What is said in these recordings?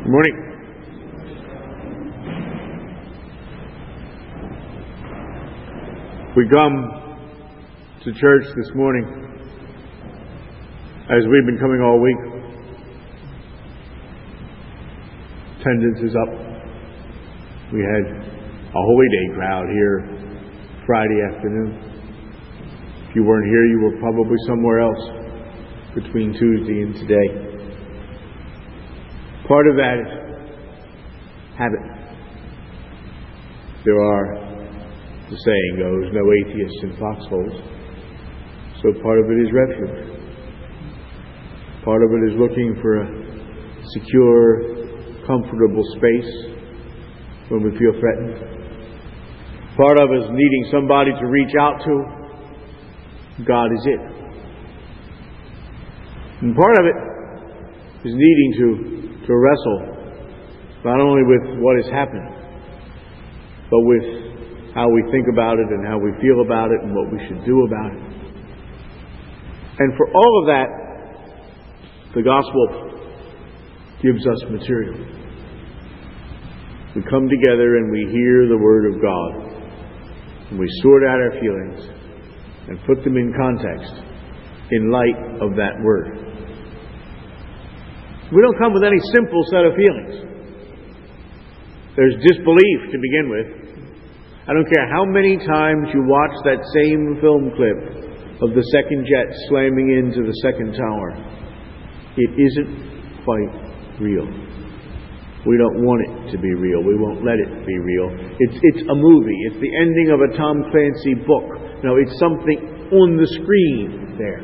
Good morning. We come to church this morning as we've been coming all week. Attendance is up. We had a Holy Day crowd here Friday afternoon. If you weren't here, you were probably somewhere else between Tuesday and today. Part of that is habit. There are, the saying goes, no atheists in foxholes. So part of it is refuge. Part of it is looking for a secure, comfortable space when we feel threatened. Part of it is needing somebody to reach out to. God is it. And part of it is needing to wrestle not only with what has happened, but with how we think about it and how we feel about it and what we should do about it. And for all of that, the gospel gives us material. We come together and we hear the Word of God, and we sort out our feelings and put them in context in light of that Word. We don't come with any simple set of feelings. There's disbelief to begin with. I don't care how many times you watch that same film clip of the second jet slamming into the second tower. It isn't quite real. We don't want it to be real. We won't let it be real. It's a movie. It's the ending of a Tom Clancy book. No, it's something on the screen there.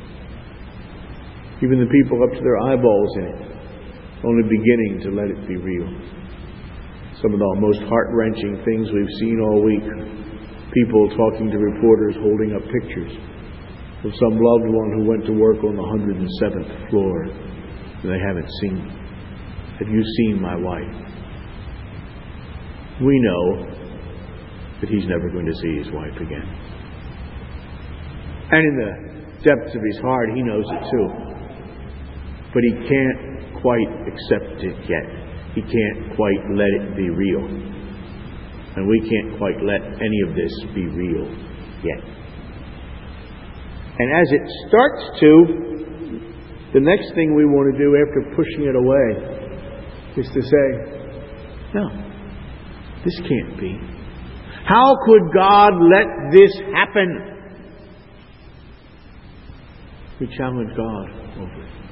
Even the people up to their eyeballs in it, only beginning to let it be real. Some of the most heart-wrenching things we've seen all week. People talking to reporters holding up pictures of some loved one who went to work on the 107th floor and they haven't seen. Have you seen my wife? We know that he's never going to see his wife again. And in the depths of his heart, he knows it too. But he can't quite accept it yet. He can't quite let it be real. And we can't quite let any of this be real yet. And as it starts to, the next thing we want to do after pushing it away is to say, no, this can't be. How could God let this happen? We challenge God over it.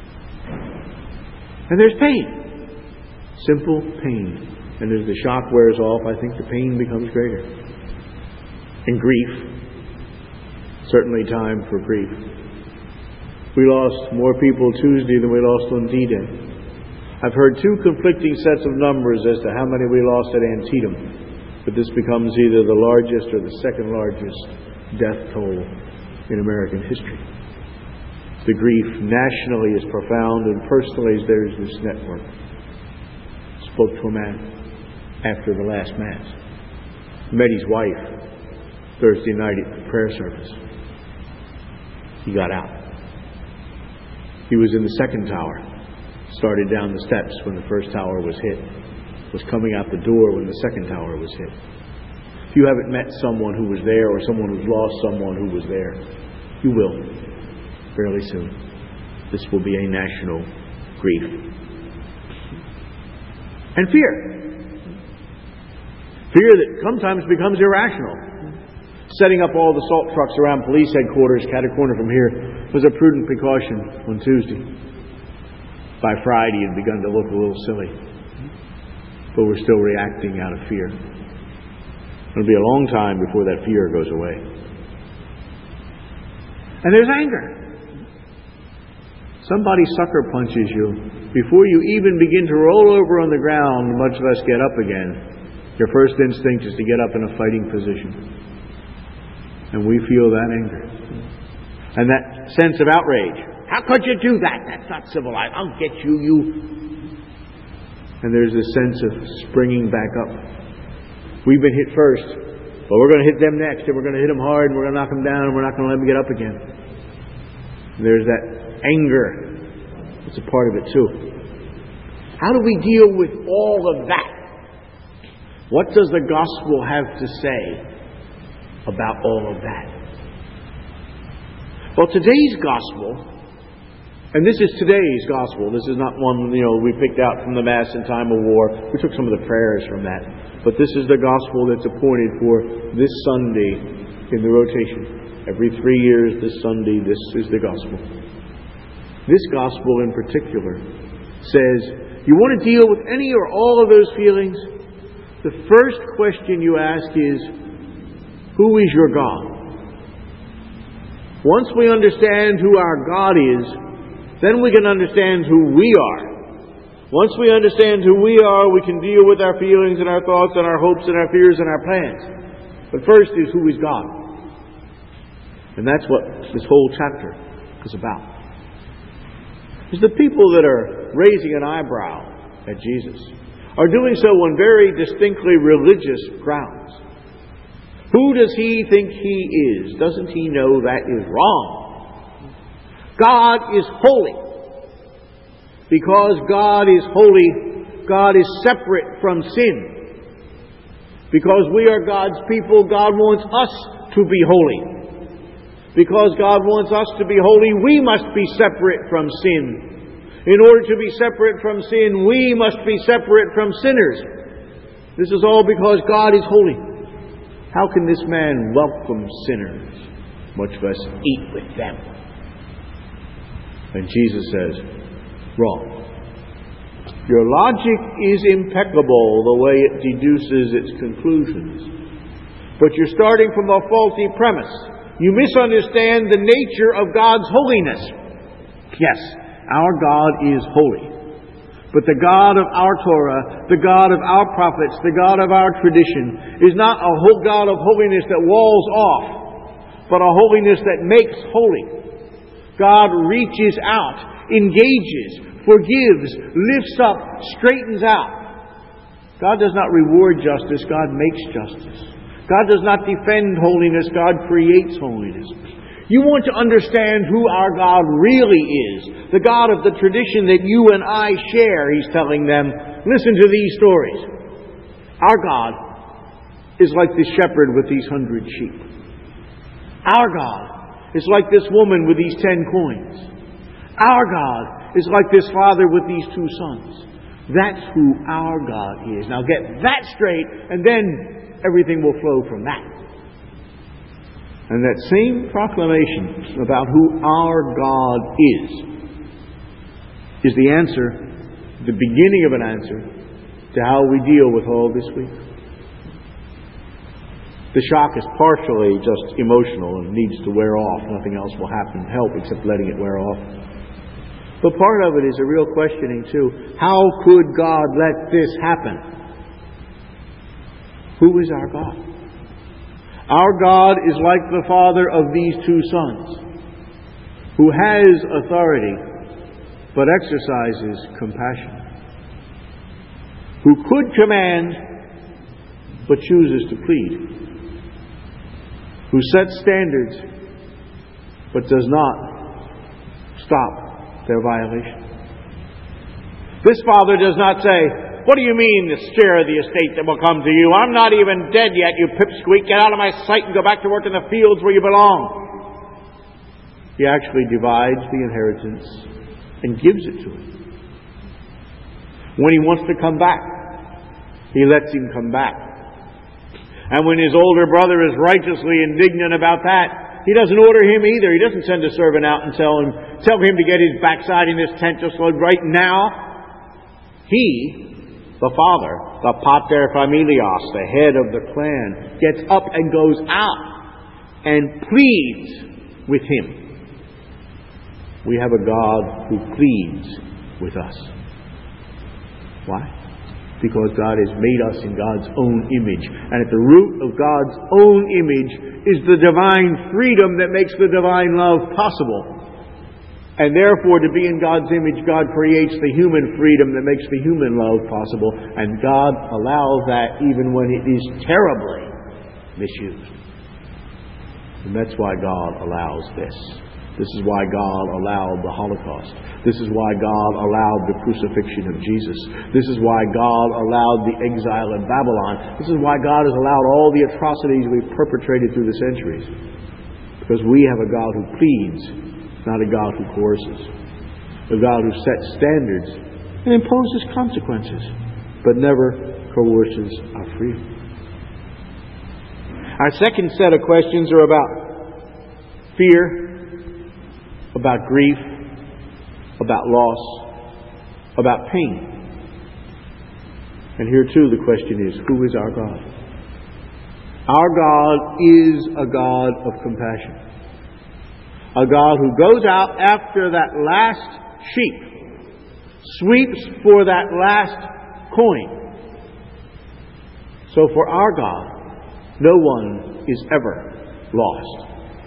And there's pain. Simple pain. And as the shock wears off, I think the pain becomes greater. And grief. Certainly time for grief. We lost more people Tuesday than we lost on D-Day. I've heard two conflicting sets of numbers as to how many we lost at Antietam. But this becomes either the largest or the second largest death toll in American history. The grief nationally is profound, and personally there's this network. Spoke to a man after the last Mass. Met his wife Thursday night at the prayer service. He got out. He was in the second tower. Started down the steps when the first tower was hit. Was coming out the door when the second tower was hit. If you haven't met someone who was there or someone who's lost someone who was there, you will. Fairly soon. This will be a national grief. And fear. Fear that sometimes becomes irrational. Setting up all the salt trucks around police headquarters, cat a corner from here, was a prudent precaution on Tuesday. By Friday, it had begun to look a little silly. But we're still reacting out of fear. It'll be a long time before that fear goes away. And there's anger. Somebody sucker punches you. Before you even begin to roll over on the ground, much less get up again, your first instinct is to get up in a fighting position. And we feel that anger. And that sense of outrage. How could you do that? That's not civilized. I'll get you. And there's a sense of springing back up. We've been hit first, but we're going to hit them next, and we're going to hit them hard, and we're going to knock them down, and we're not going to let them get up again. And there's that anger. It's a part of it too. How do we deal with all of that? What does the gospel have to say about all of that? Well, today's gospel, and this is today's gospel. This is not one, we picked out from the Mass in time of war. We took some of the prayers from that. But this is the gospel that's appointed for this Sunday in the rotation. Every 3 years, this Sunday, this is the gospel. This gospel in particular says, you want to deal with any or all of those feelings? The first question you ask is, who is your God? Once we understand who our God is, then we can understand who we are. Once we understand who we are, we can deal with our feelings and our thoughts and our hopes and our fears and our plans. But first is, who is God? And that's what this whole chapter is about. It's the people that are raising an eyebrow at Jesus are doing so on very distinctly religious grounds. Who does he think he is? Doesn't he know that is wrong? God is holy. Because God is holy, God is separate from sin. Because we are God's people, God wants us to be holy. Because God wants us to be holy, we must be separate from sin. In order to be separate from sin, we must be separate from sinners. This is all because God is holy. How can this man welcome sinners, much less eat with them? And Jesus says, wrong. Your logic is impeccable the way it deduces its conclusions. But you're starting from a faulty premise. You misunderstand the nature of God's holiness. Yes, our God is holy. But the God of our Torah, the God of our prophets, the God of our tradition, is not a whole God of holiness that walls off, but a holiness that makes holy. God reaches out, engages, forgives, lifts up, straightens out. God does not reward justice, God makes justice. God does not defend holiness, God creates holiness. You want to understand who our God really is, the God of the tradition that you and I share, he's telling them. Listen to these stories. Our God is like this shepherd with these 100 sheep. Our God is like this woman with these 10 coins. Our God is like this father with these 2 sons. That's who our God is. Now get that straight, and then everything will flow from that. And that same proclamation about who our God is the answer, the beginning of an answer, to how we deal with all this week. The shock is partially just emotional and needs to wear off. Nothing else will help except letting it wear off. But part of it is a real questioning too. How could God let this happen? Who is our God? Our God is like the father of these 2 sons, who has authority but exercises compassion, who could command but chooses to plead, who sets standards but does not stop their violation. This father does not say, what do you mean, the share of the estate that will come to you? I'm not even dead yet, you pipsqueak. Get out of my sight and go back to work in the fields where you belong. He actually divides the inheritance and gives it to him. When he wants to come back, he lets him come back. And when his older brother is righteously indignant about that, he doesn't order him either. He doesn't send a servant out and tell him to get his backside in this tent just right now. He, the father, the pater familias, the head of the clan, gets up and goes out and pleads with him. We have a God who pleads with us. Why? Because God has made us in God's own image. And at the root of God's own image is the divine freedom that makes the divine love possible. And therefore, to be in God's image, God creates the human freedom that makes the human love possible. And God allows that even when it is terribly misused. And that's why God allows this. This is why God allowed the Holocaust. This is why God allowed the crucifixion of Jesus. This is why God allowed the exile in Babylon. This is why God has allowed all the atrocities we've perpetrated through the centuries. Because we have a God who pleads, not a God who coerces. A God who sets standards and imposes consequences, but never coerces our freedom. Our second set of questions are about fear, about grief, about loss, about pain. And here too the question is, who is our God? Our God is a God of compassion. A God who goes out after that last sheep, sweeps for that last coin. So for our God, no one is ever lost.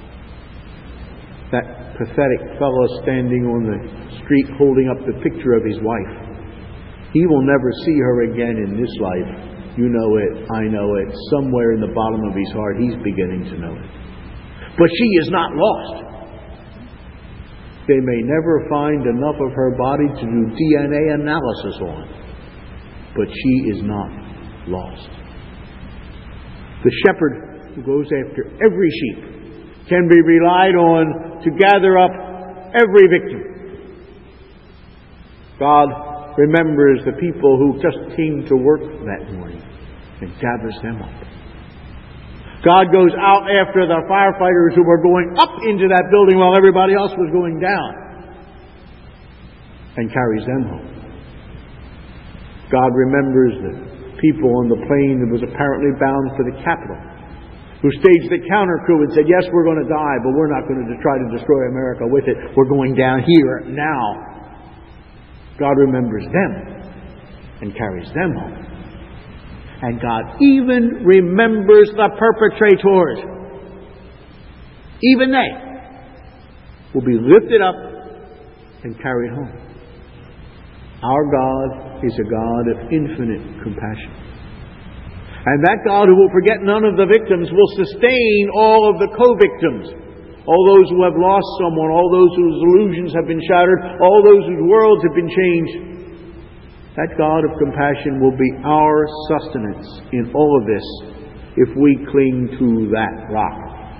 That pathetic fellow standing on the street holding up the picture of his wife. He will never see her again in this life. You know it, I know it. Somewhere in the bottom of his heart, he's beginning to know it. But she is not lost. They may never find enough of her body to do DNA analysis on. But she is not lost. The shepherd who goes after every sheep can be relied on to gather up every victim. God remembers the people who just came to work that morning and gathers them up. God goes out after the firefighters who were going up into that building while everybody else was going down and carries them home. God remembers the people on the plane that was apparently bound for the Capitol, who staged the counter coup and said, yes, we're going to die, but we're not going to try to destroy America with it. We're going down here now. God remembers them and carries them home. And God even remembers the perpetrators. Even they will be lifted up and carried home. Our God is a God of infinite compassion. And that God who will forget none of the victims will sustain all of the co-victims. All those who have lost someone, all those whose illusions have been shattered, all those whose worlds have been changed. That God of compassion will be our sustenance in all of this if we cling to that rock.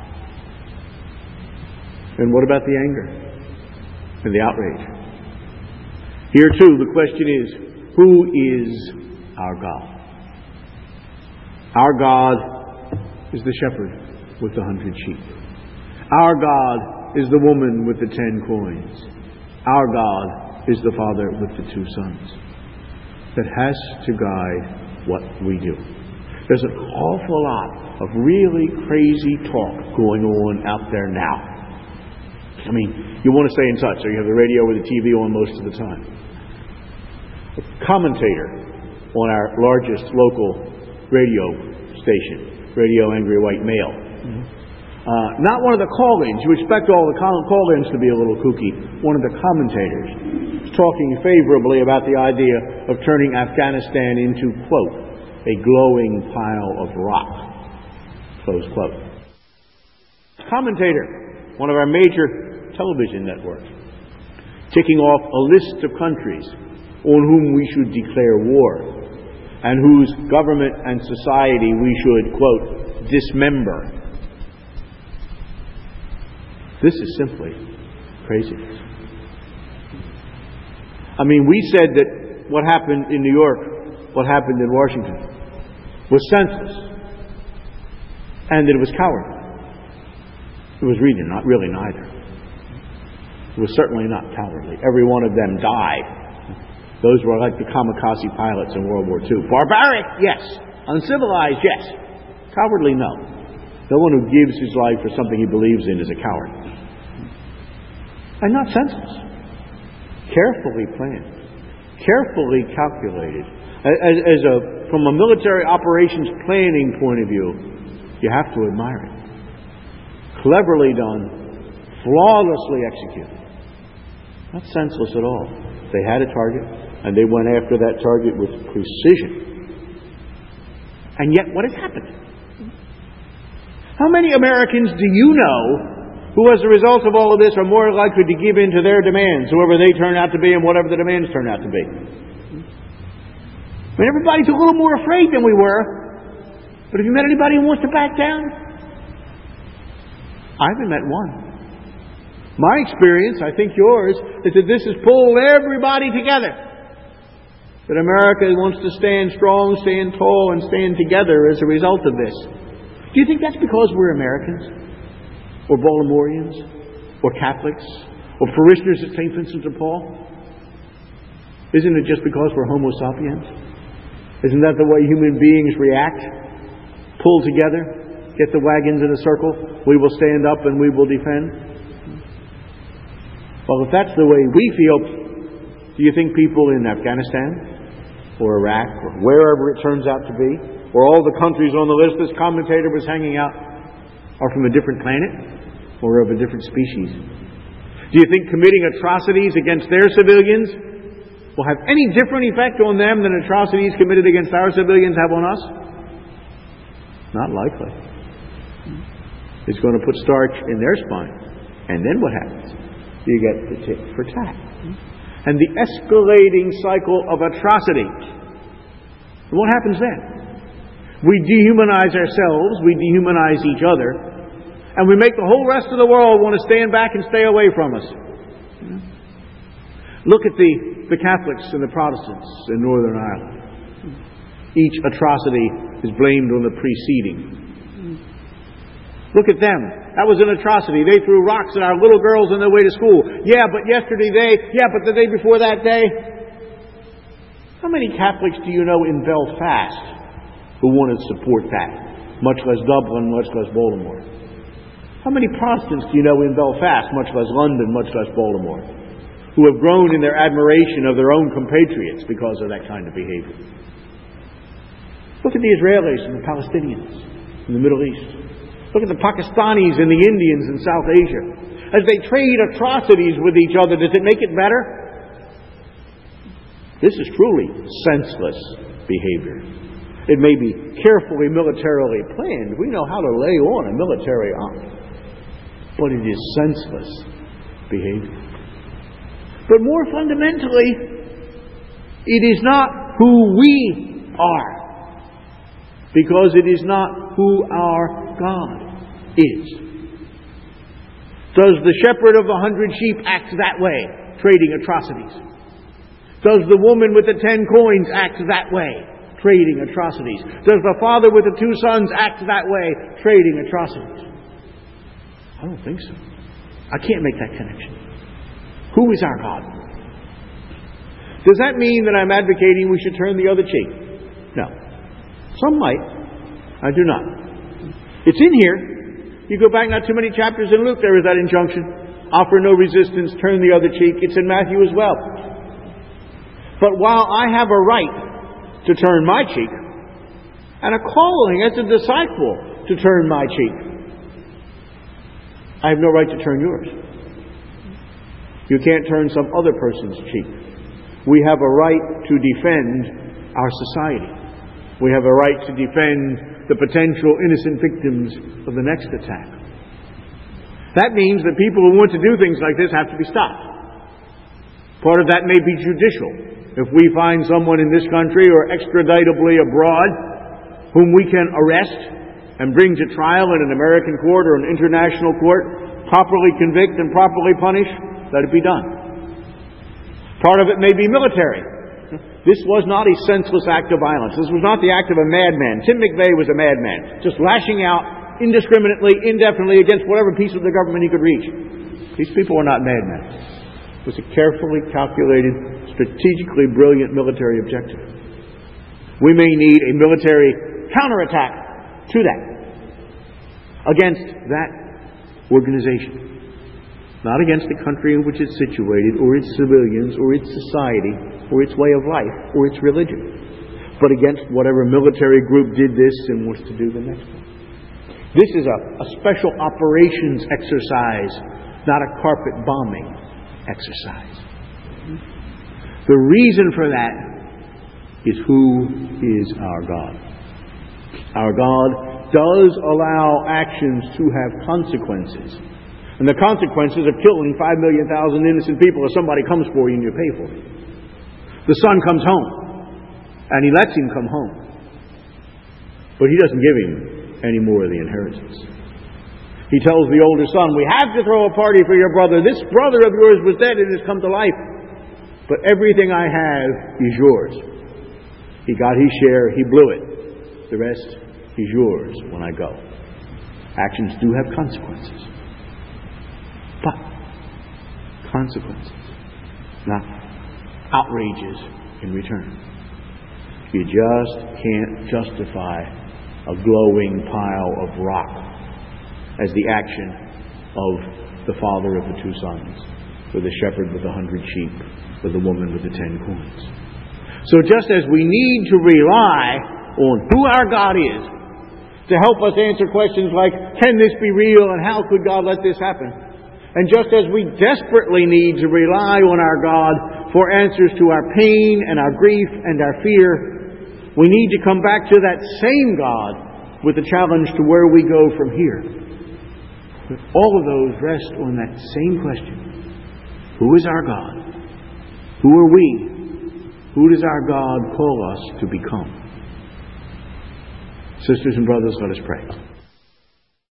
And what about the anger and the outrage? Here too, the question is, who is our God? Our God is the shepherd with the 100 sheep. Our God is the woman with the 10 coins. Our God is the father with the 2 sons. That has to guide what we do. There's an awful lot of really crazy talk going on out there now. I mean, you want to stay in touch, so you have the radio or the TV on most of the time. A commentator on our largest local radio station, Radio Angry White Male. Not one of the call-ins. You expect all the call-ins to be a little kooky. One of the commentators talking favorably about the idea of turning Afghanistan into, quote, a glowing pile of rock, close quote. Commentator, one of our major television networks, ticking off a list of countries on whom we should declare war and whose government and society we should, quote, dismember. This is simply craziness. I mean, we said that what happened in New York, what happened in Washington, was senseless. And that it was cowardly. It was really neither. It was certainly not cowardly. Every one of them died. Those were like the kamikaze pilots in World War II. Barbaric, yes. Uncivilized, yes. Cowardly, no. No one who gives his life for something he believes in is a coward. And not senseless. Carefully planned. Carefully calculated. From a military operations planning point of view, you have to admire it. Cleverly done. Flawlessly executed. Not senseless at all. They had a target, and they went after that target with precision. And yet, what has happened? How many Americans do you know who as a result of all of this are more likely to give in to their demands, whoever they turn out to be and whatever the demands turn out to be. I mean, everybody's a little more afraid than we were. But have you met anybody who wants to back down? I haven't met one. My experience, I think yours, is that this has pulled everybody together. That America wants to stand strong, stand tall, and stand together as a result of this. Do you think that's because we're Americans? Or Baltimoreans? Or Catholics? Or parishioners at St. Vincent de Paul? Isn't it just because we're Homo sapiens? Isn't that the way human beings react? Pull together, get the wagons in a circle, we will stand up and we will defend. Well, if that's the way we feel, do you think people in Afghanistan or Iraq or wherever it turns out to be, or all the countries on the list this commentator was hanging out, are from a different planet or of a different species? Do you think committing atrocities against their civilians will have any different effect on them than atrocities committed against our civilians have on us? Not likely. It's going to put starch in their spine. And then what happens? You get the tit for tat. And the escalating cycle of atrocity. What happens then? We dehumanize ourselves, we dehumanize each other, and we make the whole rest of the world want to stand back and stay away from us. Look at the Catholics and the Protestants in Northern Ireland. Each atrocity is blamed on the preceding. Look at them. That was an atrocity. They threw rocks at our little girls on their way to school. Yeah, but yesterday but the day before that day. How many Catholics do you know in Belfast who want to support that? Much less Dublin, much less Baltimore. How many Protestants do you know in Belfast, much less London, much less Baltimore, who have grown in their admiration of their own compatriots because of that kind of behavior? Look at the Israelis and the Palestinians in the Middle East. Look at the Pakistanis and the Indians in South Asia. As they trade atrocities with each other, does it make it better? This is truly senseless behavior. It may be carefully militarily planned. We know how to lay on a military arm. But it is senseless behavior. But more fundamentally, it is not who we are. Because it is not who our God is. Does the shepherd of 100 sheep act that way, trading atrocities? Does the woman with the 10 coins act that way, trading atrocities? Does the father with the 2 sons act that way, trading atrocities? I don't think so. I can't make that connection. Who is our God? Does that mean that I'm advocating we should turn the other cheek? No. Some might. I do not. It's in here. You go back not too many chapters in Luke, there is that injunction. Offer no resistance, turn the other cheek. It's in Matthew as well. But while I have a right to turn my cheek, and a calling as a disciple to turn my cheek, I have no right to turn yours. You can't turn some other person's cheek. We have a right to defend our society. We have a right to defend the potential innocent victims of the next attack. That means that people who want to do things like this have to be stopped. Part of that may be judicial. If we find someone in this country or extraditably abroad whom we can arrest and bring to trial in an American court or an international court, properly convict and properly punish, let it be done. Part of it may be military. This was not a senseless act of violence. This was not the act of a madman. Tim McVeigh was a madman, just lashing out indiscriminately, indefinitely against whatever piece of the government he could reach. These people were not madmen. It was a carefully calculated, strategically brilliant military objective. We may need a military counterattack to that, against that organization. Not against the country in which it's situated, or its civilians, or its society, or its way of life, or its religion, but against whatever military group did this and wants to do the next one. This is a special operations exercise, not a carpet bombing exercise. The reason for that is who is our God. Our God does allow actions to have consequences. And the consequences of killing 5 million innocent people if somebody comes for you and you pay for it. The son comes home, and he lets him come home. But he doesn't give him any more of the inheritance. He tells the older son, we have to throw a party for your brother. This brother of yours was dead and has come to life. But everything I have is yours. He got his share, he blew it. The rest is yours when I go. Actions do have consequences. But consequences, not outrages in return. You just can't justify a glowing pile of rock as the action of the father of the 2 sons, or the shepherd with 100 sheep, or the woman with the 10 coins. So just as we need to rely on who our God is to help us answer questions like, can this be real and how could God let this happen? And just as we desperately need to rely on our God for answers to our pain and our grief and our fear, we need to come back to that same God with the challenge to where we go from here. But all of those rest on that same question. Who is our God? Who are we? Who does our God call us to become? Sisters and brothers, let us pray.